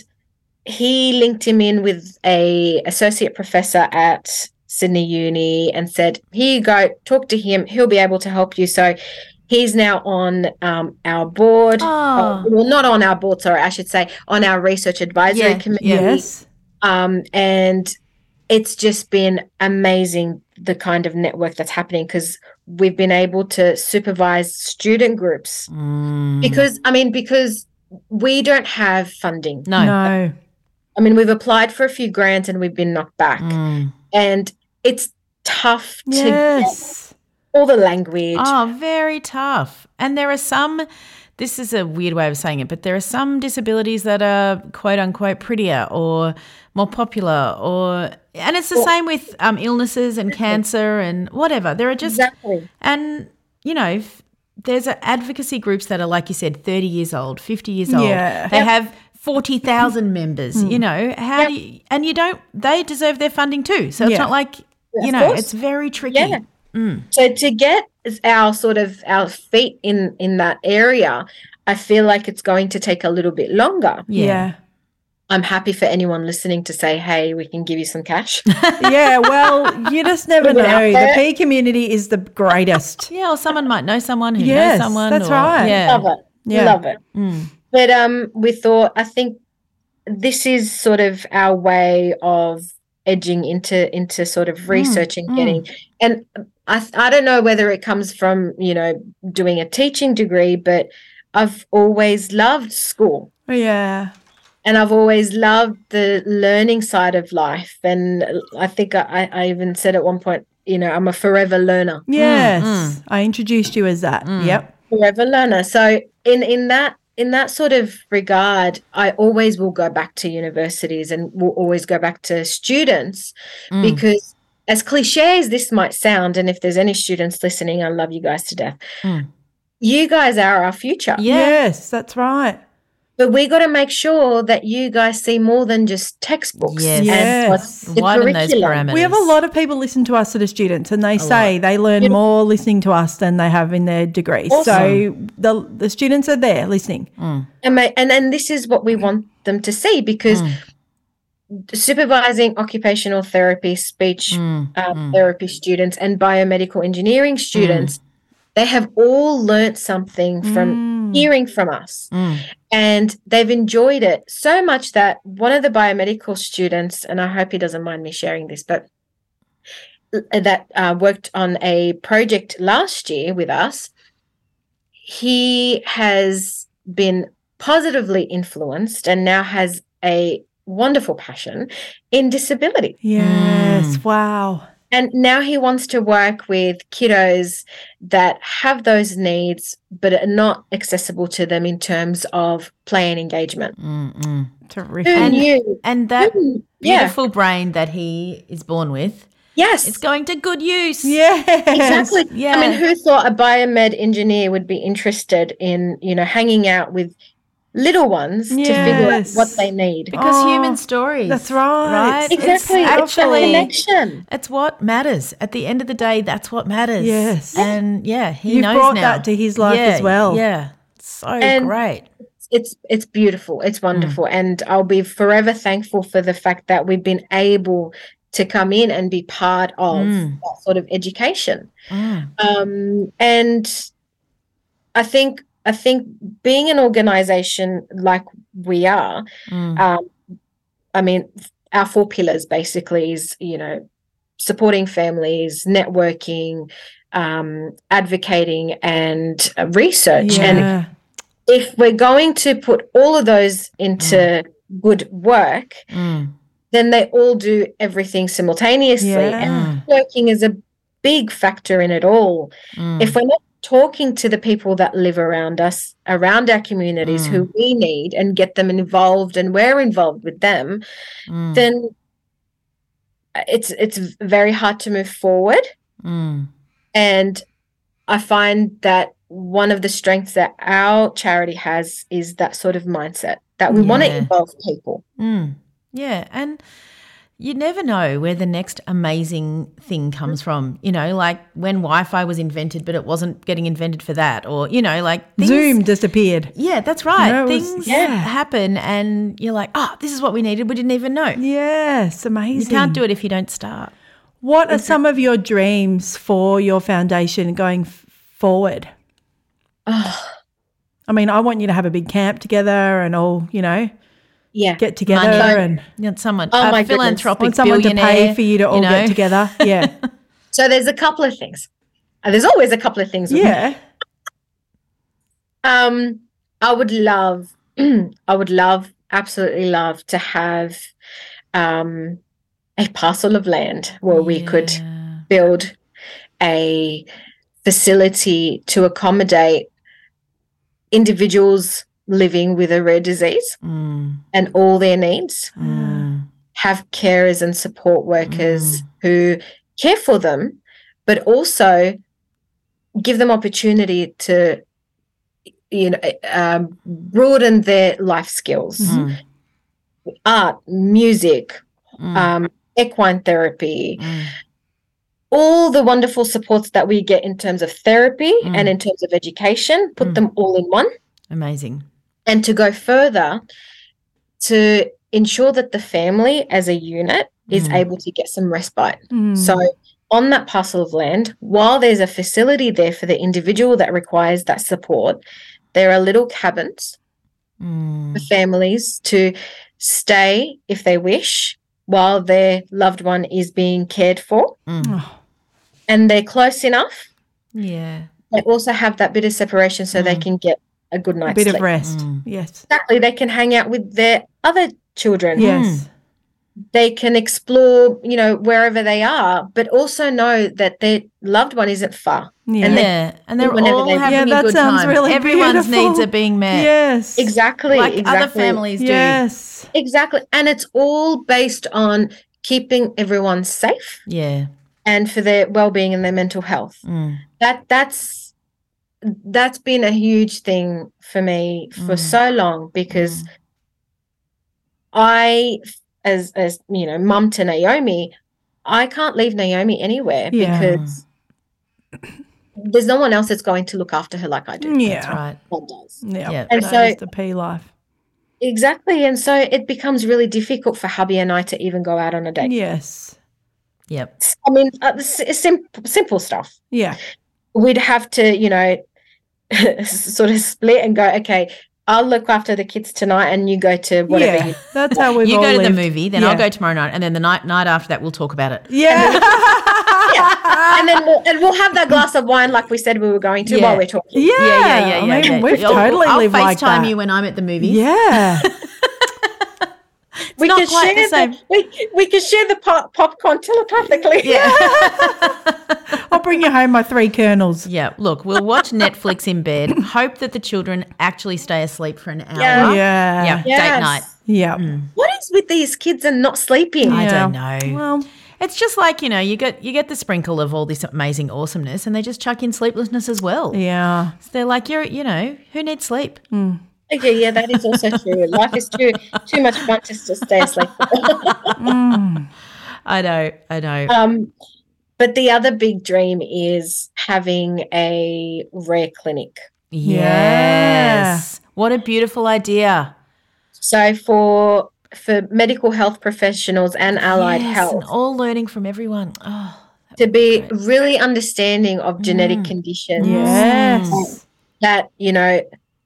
he linked him in with a associate professor at Sydney Uni and said, here you go, talk to him. He'll be able to help you. So he's now on um, our board. Oh. Uh, well, not on our board, sorry, I should say on our research advisory Yeah, committee. Yes. Um, and it's just been amazing, the kind of network that's happening, because we've been able to supervise student groups Mm. because, I mean, because we don't have funding. No. No. I mean, we've applied for a few grants and we've been knocked back. Mm. And it's tough to get Yes. all the language. Oh, very tough. And there are some, this is a weird way of saying it, but there are some disabilities that are quote unquote prettier or more popular, or, and it's the same with um, illnesses and cancer and whatever. There are just, Exactly. and you know, f- there's a advocacy groups that are, like you said, thirty years old, fifty years old. Yeah. They have forty thousand members, you know, how Yep. do you, and you don't, they deserve their funding too. So it's Yeah. not like, you Of know, course. it's very tricky. Yeah. So to get our sort of our feet in in that area, I feel like it's going to take a little bit longer. Yeah. I'm happy for anyone listening to say, hey, we can give you some cash. Yeah. Well, you just never Put it out know. The there. P community is the greatest. Yeah, or someone might know someone who Yes, knows someone. that's or, right. Yeah. Love it. Yeah. Love it. Mm. But um, we thought, I think this is sort of our way of edging into into sort of research and getting, and I I don't know whether it comes from, you know, doing a teaching degree, but I've always loved school. Yeah. And I've always loved the learning side of life. And I think I, I even said at one point, you know, I'm a forever learner, Yes. I introduced you as that. Yep. forever learner. So in, in that in that sort of regard, I always will go back to universities and will always go back to students because as cliche as this might sound, and if there's any students listening, I love you guys to death. Mm. You guys are our future. Yeah. Yes, that's right. But we got to make sure that you guys see more than just textbooks. Yes. And Yes. what's the Widen those curriculum. parameters. We have a lot of people listen to us that are students, and they say they learn more listening to us than they have in their degree. So the the students are there listening. And, ma- and and this is what we want them to see, because supervising occupational therapy, speech Mm, um, therapy students and biomedical engineering students, they have all learnt something from hearing from us. And they've enjoyed it so much that one of the biomedical students, and I hope he doesn't mind me sharing this, but that uh, worked on a project last year with us, he has been positively influenced and now has a wonderful passion in disability. Yes. Wow. And now he wants to work with kiddos that have those needs but are not accessible to them in terms of play and engagement. Terrific. Who knew? And that Who- yeah. beautiful brain that he is born with, Yes. it's going to good use. Yes. Exactly. Yeah. I mean, who thought a biomed engineer would be interested in, you know, hanging out with little ones to figure out Yes. what they need? Because Oh, human stories. that's right. Right? Exactly. It's It's that actually, connection. it's what matters. At the end of the day, that's what matters. Yes. And yeah, he You've knows brought now. that to his life Yeah, as well. Yeah. So And- great. It's it's beautiful. It's wonderful. And I'll be forever thankful for the fact that we've been able to come in and be part of that sort of education. Um, and I think I think being an organization like we are, um, I mean, our four pillars basically is, you know, supporting families, networking, um, advocating, and uh, research. And Yeah. if we're going to put all of those into good work, then they all do everything simultaneously. Yeah. And working is a big factor in it all. If we're not talking to the people that live around us, around our communities who we need, and get them involved, and we're involved with them, then it's it's very hard to move forward. And I find that one of the strengths that our charity has is that sort of mindset, that we want to Yeah. involve people. Yeah, and you never know where the next amazing thing comes from. You know, like when Wi-Fi was invented, but it wasn't getting invented for that, or you know, like things, Zoom disappeared. Yeah, that's right. You know, it was- things yeah. happen, and you're like, oh, this is what we needed. We didn't even know. Yes, amazing. You can't do it if you don't start. What are some of your dreams for your foundation going f- forward? Oh, I mean, I want you to have a big camp together and all, you know, yeah. get together Money. and You want someone, Oh, a my goodness. philanthropic want someone to billionaire, pay for you to all know? get together. Yeah. So there's a couple of things. Uh, there's always a couple of things. with me. Yeah. Um, I would love, I would love, absolutely love to have um, a parcel of land where we could Yeah. build a facility to accommodate individuals living with a rare disease Mm, and all their needs, mm, have carers and support workers who care for them, but also give them opportunity to, you know, um, broaden their life skills, mm, art, music, mm, um, equine therapy, mm. all the wonderful supports that we get in terms of therapy Mm. and in terms of education, put Mm. them all in one. Amazing. And to go further, to ensure that the family as a unit is Mm. able to get some respite. Mm. So on that parcel of land, while there's a facility there for the individual that requires that support, there are little cabins Mm. for families to stay if they wish while their loved one is being cared for, Mm. and they're close enough. Yeah. They also have that bit of separation so they Mm. can get a good A night's bit sleep. of rest. Mm. Yes. Exactly. They can hang out with their other children. Yes. They can explore, you know, wherever they are, but also know that their loved one isn't far. Yeah. And they- Yeah, and they're whenever all they- having Yeah, a that good sounds time. really Everyone's beautiful. needs are being met. Yes. Exactly. Like exactly. other families do. Yes. Exactly. And it's all based on keeping everyone safe Yeah. and for their well-being and their mental health. Mm. That that's that's been a huge thing for me for Mm. so long, because Mm. I, as as you know, mum to Naomi, I can't leave Naomi anywhere Yeah. because there's no one else that's going to look after her like I do. Yeah. That's right. God does. Yeah. Yeah. And That so- is the P life. Exactly. And so it becomes really difficult for hubby and I to even go out on a date. Yes. Yep. I mean, uh, s- sim- simple stuff. Yeah. We'd have to, you know, sort of split and go, okay, I'll look after the kids tonight and you go to whatever Yeah. you That's how we've You all go to lived. the movie, then Yeah. I'll go tomorrow night, and then the night night after that, we'll talk about it. Yeah. and then we'll, and we'll have that glass of wine like we said we were going to Yeah. while we're talking. Yeah. Yeah, yeah, yeah, I yeah. mean, yeah. we've I'll- totally I'll lived like FaceTime that. you when I'm at the movies. Yeah. we not can quite the share same. the, we, we can share the pop, popcorn telepathically. Yeah. I'll bring you home my three kernels. Yeah. Look, we'll watch Netflix in bed. Hope that the children actually stay asleep for an hour. Yeah. Yeah. Yeah. Yes. Date night. Yeah. What is with these kids and not sleeping? I Yeah. don't know. Well, It's just like, you know, you get you get the sprinkle of all this amazing awesomeness, and they just chuck in sleeplessness as well. yeah. So they're like, you're, you know, who needs sleep? Okay, yeah, that is also true. Life is too too much fun just to stay asleep. I know, I know. um, but the other big dream is having a rare clinic. Yes. What a beautiful idea. So for for medical health professionals and allied Yes, health and all learning from everyone. Oh, to be really understanding of genetic conditions Yes. that, you know,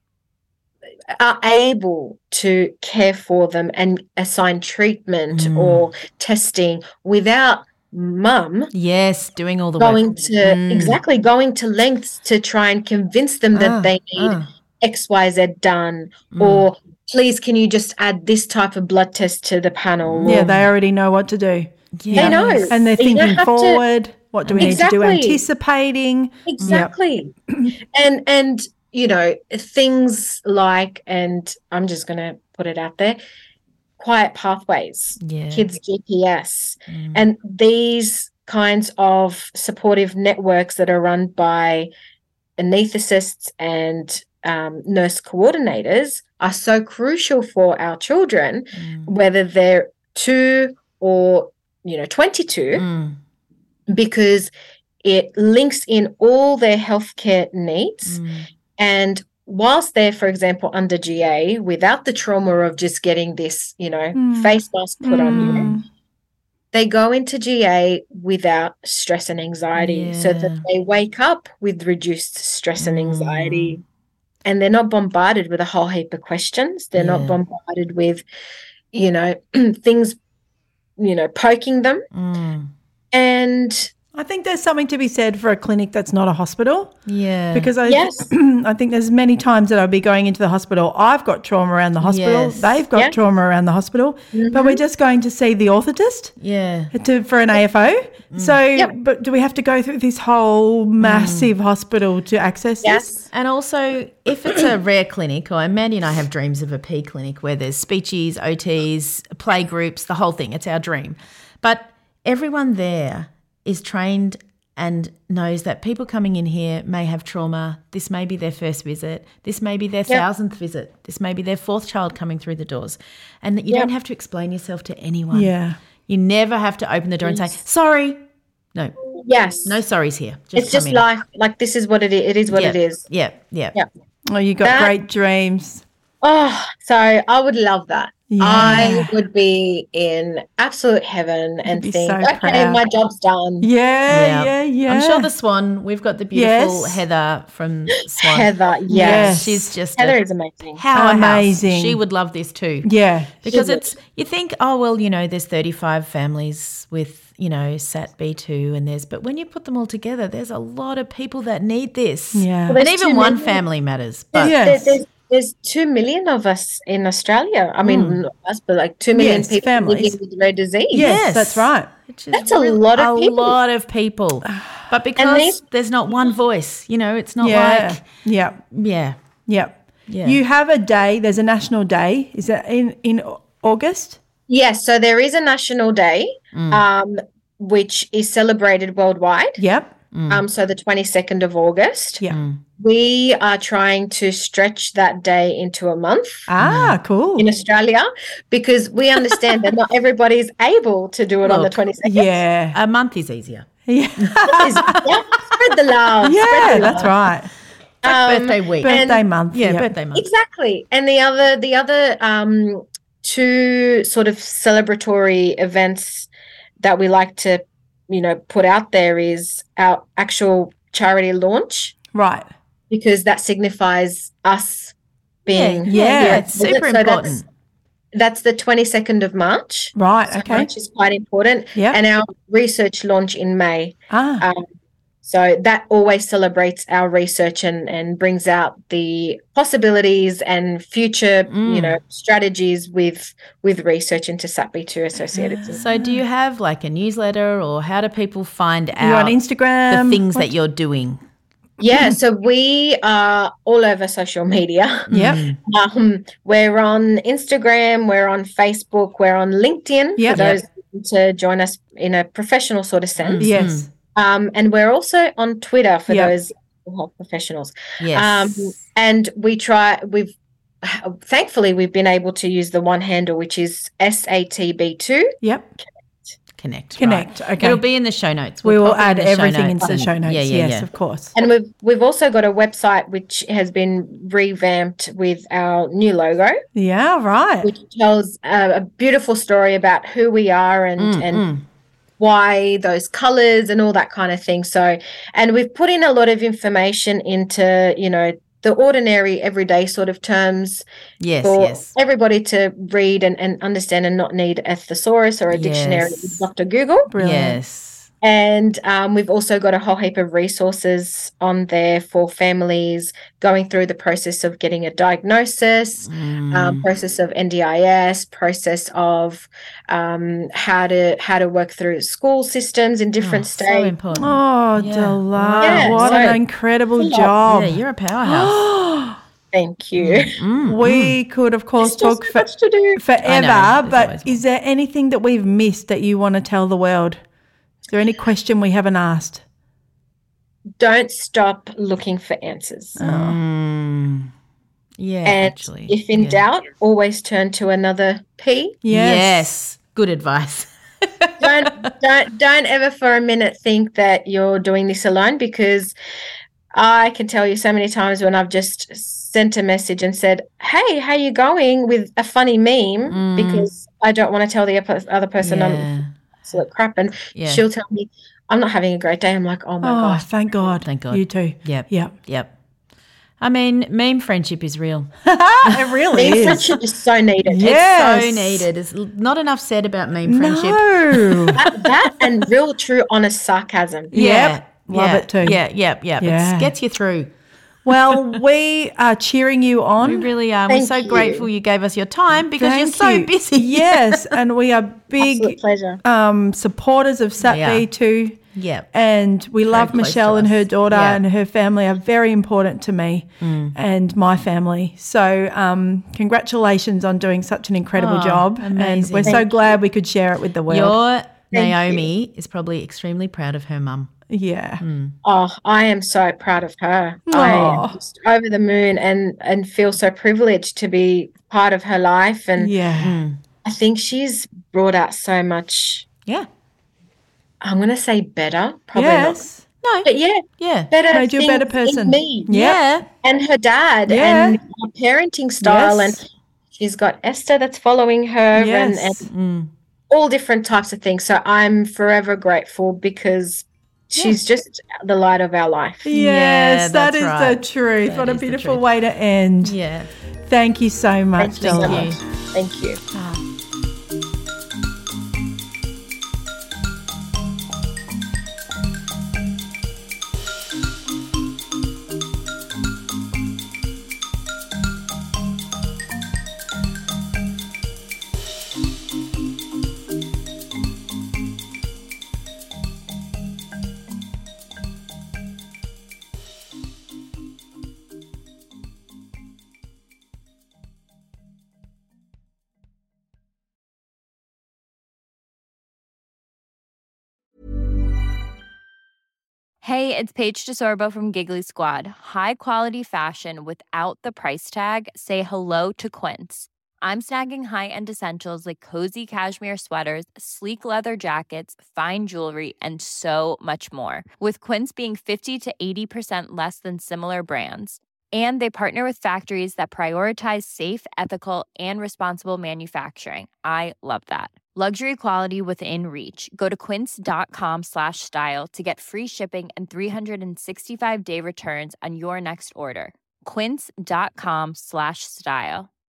are able to care for them and assign treatment Mm. or testing without mum yes, doing all the going work. to Mm. exactly going to lengths to try and convince them that Ah, they need ah. X Y Z done, Mm. or please can you just add this type of blood test to the panel? Yeah, or- they already know what to do. They know. And they're You don't thinking have to- forward. What do we need to do? Exactly. Anticipating. Exactly. and and you know, things like, and I'm just gonna put it out there, quiet pathways, Yeah. kids G P S, Mm. and these kinds of supportive networks that are run by anaesthetists and um, nurse coordinators are so crucial for our children, Mm. whether they're two or, you know, twenty-two, Mm. because it links in all their healthcare needs. Mm. And whilst they're, for example, under G A, without the trauma of just getting this, you know, Mm. face mask put on you, Mm. they go into G A without stress and anxiety, so that Yeah. they wake up with reduced stress and Mm. anxiety. And they're not bombarded with a whole heap of questions. They're Yeah. not bombarded with, you know, things, you know, poking them. Mm. And I think there's something to be said for a clinic that's not a hospital, Yeah. because I, Yes. I think there's many times that I'll be going into the hospital. I've got trauma around the hospital. Yes. They've got Yeah. trauma around the hospital, but we're just going to see the orthotist yeah. to, for an A F O. So, Yep. but do we have to go through this whole massive hospital to access this? yes, And also, if it's a rare clinic, or Mandy and I have dreams of a P clinic where there's speechies, O Ts, play groups, the whole thing. It's our dream. But everyone there is trained and knows that people coming in here may have trauma. This may be their first visit. This may be their thousandth visit. This may be their fourth child coming through the doors. And that you Yep. don't have to explain yourself to anyone. Yeah. You never have to open the door and say, sorry. No, yes. no sorries here. Just it's just come in. life. Like, this is what it is. It is what yeah. it is. Yeah, yeah. Yeah. Oh, you got That- great dreams. Oh, so I would love that. Yeah. I would be in absolute heaven and be think, so okay, proud. my job's done. Yeah, yeah, yeah. I'm sure the Swan, we've got the beautiful Yes. Heather from Swan. Heather, yes. Yes. She's just Heather a is amazing. powerhouse. Amazing. She would love this too. Yeah. Because She would. it's, you think, oh, well, you know, there's thirty-five families with, you know, S A T B two and there's, but when you put them all together, there's a lot of people that need this. Yeah. Well, And there's even too one many. family matters. But Yeah. There- Yes. There's, there's two million of us in Australia. I mean, not us, but like two million Yes, people families. living with rare disease. Yes, Yes. that's right. which is That's a really- lot of a people. lot of people. But because these- there's not one voice, you know, it's not Yeah. like, yeah. yeah. Yeah. Yeah. You have a day, there's a national day. Is that in, in August? Yes, so there is a national day, um, which is celebrated worldwide. Yep. um, so the twenty-second of August. Yeah. We are trying to stretch that day into a month Ah, cool. in Australia because we understand that not everybody's able to do it on the Look, twenty-second. Yeah. A month is easier. Yeah. Is- yeah, spread the love. Yeah, spread the that's love. right. Um, birthday week. Birthday month. yeah, yep. birthday month. Exactly. And the other the other um two sort of celebratory events that we like to, you know, put out there is our actual charity launch, Right. because that signifies us being yeah, yeah, yeah, here. it's super So that's- important. That's the twenty-second of March. Right. So Okay. March is quite important. Yep. And our research launch in May. Ah. Um, so that always celebrates our research and, and brings out the possibilities and future, Mm. you know, strategies with with research into S A P B two associated. disease. So do you have like a newsletter, or how do people find You're out on Instagram. the things What- that you're doing? Yeah, so we are all over social media. Yep. Um, we're on Instagram, we're on Facebook, we're on LinkedIn Yep. for those to join us in a professional sort of sense. Yes. Um, and we're also on Twitter for Yep. those who are professionals. Yes. Um, and we try, we've, thankfully, we've been able to use the one handle, which is S A T B two. Yep. Connect. Connect. right. Okay. It'll be in the show notes. we We'll will pop it in add the show everything notes into the and- show notes. Yeah, yeah, yes, yeah. of course. And we've we've also got a website which has been revamped with our new logo, Yeah. Right. which tells a, a beautiful story about who we are and Mm, and mm. why those colors and all that kind of thing. So, and we've put in a lot of information into, you know, the ordinary everyday sort of terms Yes, for yes. everybody to read and, and understand and not need a thesaurus or a dictionary Yes. with Doctor Google. Brilliant. Yes. And um, we've also got a whole heap of resources on there for families going through the process of getting a diagnosis, Mm. um, process of N D I S, process of um, how to how to work through school systems in different So states. important. Oh, Yeah. delight. Yeah, What so an incredible it's a lot. job. Yeah, you're a powerhouse. Thank you. Mm, we could, of course, There's still talk so for, much to do. forever, I know, there's but always is there anything that we've missed that you want to tell the world? Is there any question we haven't asked? Don't stop looking for answers. Mm. Yeah, and actually. if in yeah. doubt, always turn to another P. Yes. Yes. Good advice. don't don't don't ever for a minute think that you're doing this alone, because I can tell you so many times when I've just sent a message and said, "Hey, how you going?" with a funny meme, Mm. because I don't want to tell the opo- other person I'm Yeah. absolute crap, and Yeah. she'll tell me I'm not having a great day. I'm like, "Oh my Oh, gosh." thank God. Thank God. You too. Yep. Yep. Yep. I mean, meme friendship is real. It really Meme is. friendship is so needed. Yes. So needed. There's not enough said about meme friendship. No. That, that and real, true, honest sarcasm. Yep. Love yeah, it too. Yeah, yep, yep. Yeah. It gets you through. Well, we are cheering you on. We really are. Thank We're so you. grateful you gave us your time, because you're Thank so you. busy. Yes, and we are Absolute big pleasure. um, supporters of S A T B We are. too. Yep. And we love close Michelle to and her us. daughter, Yeah. and her family are very important to me Mm. and my family. So um, congratulations on doing such an incredible Oh, job. And amazing. we're so Thank glad we could share it with the world. Your Thank Naomi is probably extremely proud of her mum. yeah. Oh, I am so proud of her. Aw. I am just over the moon and and feel so privileged to be part of her life. And Yeah. I think she's brought out so much. Yeah. I'm going to say better, probably Yes. No. not. But yeah, Yeah. better. Made you a better things in person. Me Yep. Yeah. and her dad Yeah. and her parenting style, Yes. and she's got Esther that's following her, and, and Yes. Mm. all different types of things. So I'm forever grateful, because she's just the light of our life. Yes, Yeah, that that's is right. the truth. That what a is the beautiful truth. way to end. Yeah. Thank you so much, Thank you so Della. much. Thank you. Ah. Hey, it's Paige DeSorbo from Giggly Squad. High quality fashion without the price tag. Say hello to Quince. I'm snagging high-end essentials like cozy cashmere sweaters, sleek leather jackets, fine jewelry, and so much more. With Quince being fifty to eighty percent less than similar brands. And they partner with factories that prioritize safe, ethical, and responsible manufacturing. I love that. Luxury quality within reach. Go to quince.com slash style to get free shipping and three sixty-five day returns on your next order. Quince.com slash style.